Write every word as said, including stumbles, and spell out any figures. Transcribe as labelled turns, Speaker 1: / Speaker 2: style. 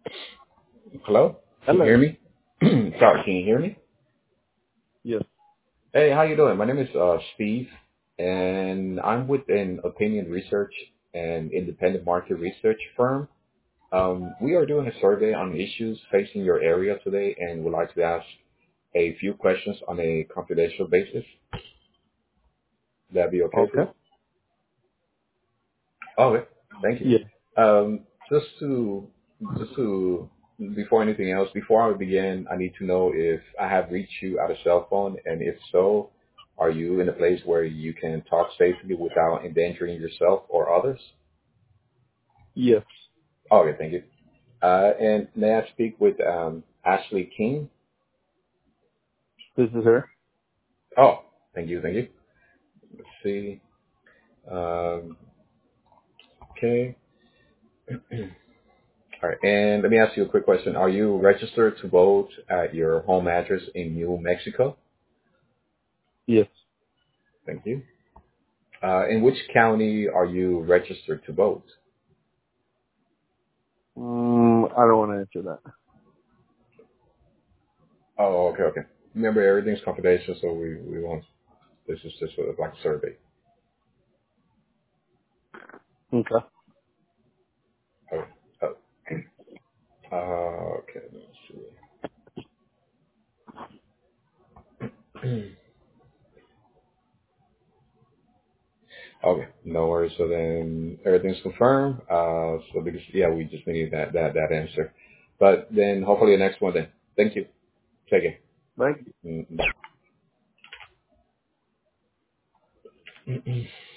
Speaker 1: Hello? Can you
Speaker 2: Hello.
Speaker 1: hear me? Sorry, can you hear me?
Speaker 2: Yes.
Speaker 1: Hey, how you doing? My name is uh, Steve, and I'm with an opinion research and independent market research firm. Um, we are doing a survey on issues facing your area today, and would like to ask a few questions on a confidential basis. That'd be okay for you?
Speaker 2: Okay.
Speaker 1: Okay, thank you.
Speaker 2: Yes.
Speaker 1: Um, just to, just to, before anything else, before I begin, I need to know if I have reached you at a cell phone, and if so, are you in a place where you can talk safely without endangering yourself or others?
Speaker 2: Yes.
Speaker 1: Okay, thank you. Uh, and may I speak with um, Ashley King?
Speaker 2: This is her.
Speaker 1: Oh, thank you, thank you. Let's see. Um, okay. All right, and let me ask you a quick question. Are you registered to vote at your home address in New Mexico?
Speaker 2: Yes.
Speaker 1: Thank you. Uh, in which county are you registered to vote?
Speaker 2: Mm, I don't want to answer that.
Speaker 1: Oh, okay, okay. Remember, everything's confidential, so we, we won't. This is just sort of like a survey.
Speaker 2: Okay.
Speaker 1: Okay. Oh. Uh, okay, let's see. Okay, no worries. So then everything's confirmed. Uh, so because, yeah, we just need that, that, that answer. But then hopefully the next one then. Thank you. Take it.
Speaker 2: Thank you.
Speaker 1: Mm-hmm.